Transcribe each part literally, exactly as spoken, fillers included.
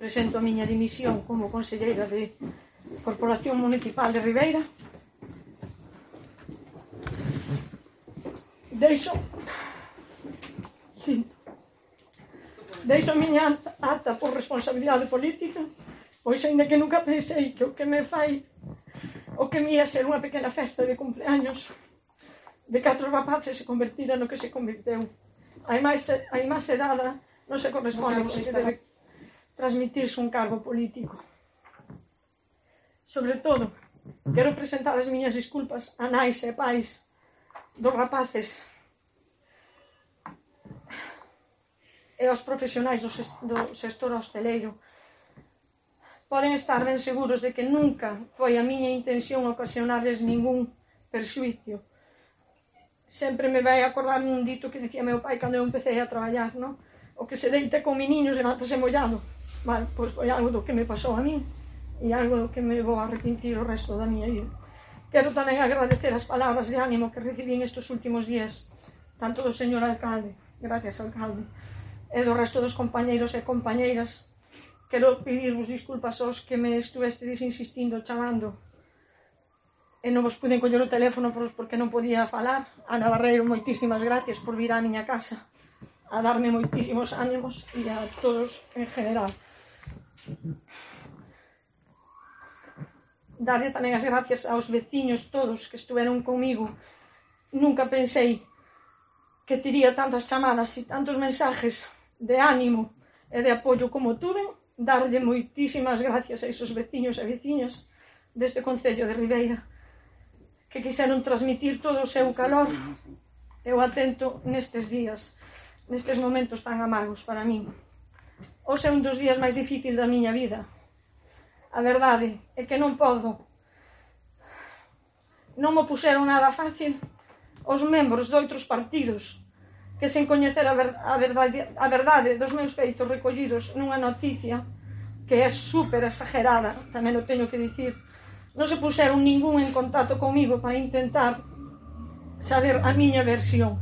presento a miña dimisión como conselleira de Corporación Municipal de Ribeira. Deixo sí, deixo a miña acta por responsabilidade política, pois ainda que nunca pensei que o que me fai o que me ia ser unha pequena festa de cumpleaños de catro rapaces se convertira no que se convirteu. A imaxe, a imaxe dada non se corresponde con que debe transmitirse un cargo político. Sobre todo, quero presentar as miñas disculpas a nais e pais dos rapaces e aos profesionais do sector hosteleiro. Poden estar ben seguros de que nunca foi a miña intención ocasionarles ningún perxuicio. Sempre me vai acordar un dito que dicía meu pai cando eu empecé a traballar, non? O que se deita con meniños levántase mollado. Vale, pois foi algo do que me pasou a min e algo do que me vou arrepentir o resto da miña vida. Quero tamén agradecer as palabras de ánimo que recibín estes últimos días, tanto do señor alcalde, gracias alcalde, e do resto dos compañeiros e compañeiras. Quero pedirvos disculpas aos que me estuvestedes insistindo, chamando, e non vos puden coller o teléfono porque non podía falar. Ana Barreiro, moitísimas gracias por vir á miña casa a darme moitísimos ánimos e a todos en general. Darlle tamén as gracias aos veciños todos que estuveron comigo. Nunca pensei que tería tantas chamadas e tantos mensajes de ánimo e de apoio como tuve. Darlle moitísimas gracias a esos veciños e veciñas deste concello de Ribeira que quixeron transmitir todo o seu calor e o atento nestes días, nestes momentos tan amargos para min. Hoxe é un dos días máis difíciles da miña vida. A verdade é que non podo, non mo puxeron nada fácil os membros de outros partidos que sen coñecer a, ver, a, verdade, a verdade dos meus feitos recollidos nunha noticia que é super exagerada, tamén o teño que dicir. Non se puxeron ningún en contacto comigo para intentar saber a miña versión.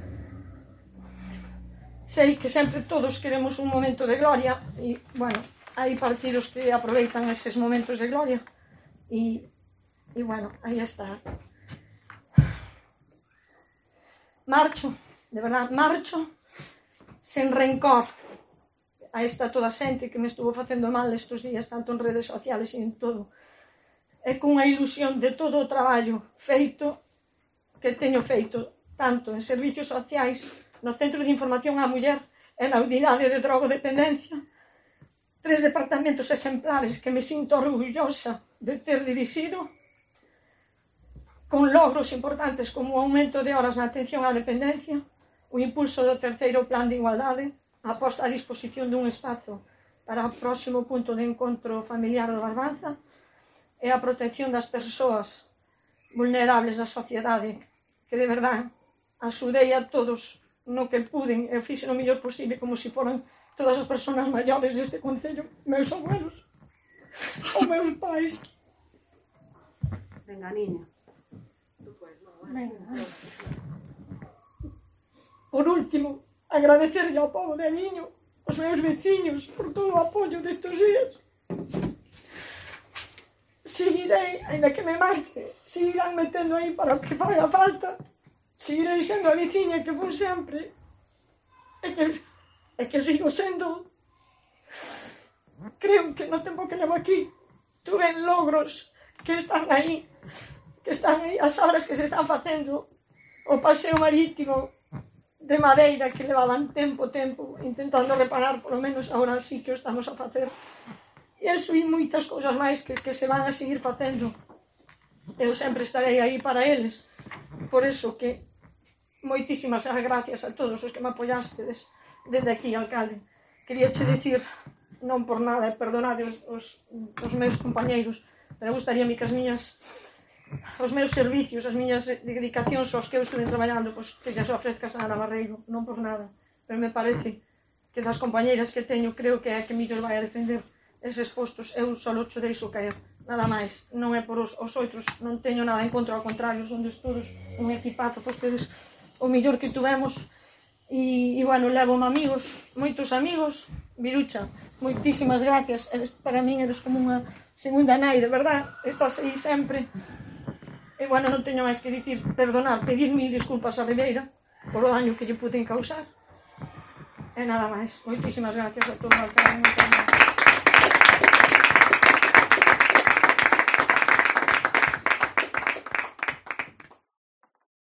Sei que sempre todos queremos un momento de gloria e, bueno, hai partidos que aproveitan eses momentos de gloria e, e bueno, aí está. Marcho, de verdad, marcho sen rencor a esta toda xente que me estuvo facendo mal estes días, tanto en redes sociales e en todo. É cunha ilusión de todo o traballo feito, que teño feito, tanto en servicios sociais, no Centro de Información á Muller e na Unidade de Drogodependencia, tres departamentos exemplares que me sinto orgullosa de ter dirixido, con logros importantes como o aumento de horas na atención á dependencia, o impulso do terceiro plan de igualdade, a posta a disposición dun espazo para o próximo punto de encontro familiar do Barbanza, e a protección das persoas vulnerables da sociedade, que de verdade axudei a todos no que puden e fixe o mellor posible como se foran todas as persoas maiores deste concello, meus abuelos, ou meus pais. Venga, niña. Venga. Por último, agradecerlle ao povo de Aliño, aos meus veciños, por todo o apoio destes días. Seguirei, ainda que me marche, seguirán metendo aí para o que faga falta. Seguirei sendo a veciña que fui sempre. E que, e que sigo sendo. Creo que no tempo que levo aquí tuve logros que están aí, que están aí, as obras que se están facendo, o paseo marítimo de madeira que levaban tempo, tempo, intentando reparar, polo menos agora sí que o estamos a facer. E iso e moitas cousas máis que, que se van a seguir facendo. Eu sempre estarei aí para eles. Por eso que moitísimas gracias a todos os que me apoiastedes desde aquí, alcalde. Quería che dicir, non por nada, perdonade os, os, os meus compañeiros, pero gustaría que as miñas, os meus servicios, as miñas dedicacións aos que eu estuve traballando, pois que lles ofrezcas a Ana Barreiro, non por nada, pero me parece que das compañeiras que teño creo que é a que mellor vai a defender eses postos. Eu só cho deixo caer, nada máis. Non é por os, os outros, non teño nada en contra, ao contrario, son de todos un equipazo, pois tedes o mellor que tuvemos E, e bueno, levo amigos, moitos amigos. Virucha, moitísimas gracias, eres, para min eres como unha segunda nai, de verdad, estás aí sempre. E bueno, non teño máis que dicir, perdonar, pedir mil disculpas a Ribeira por o daño que lle puden causar. E nada máis, moitísimas gracias a todos.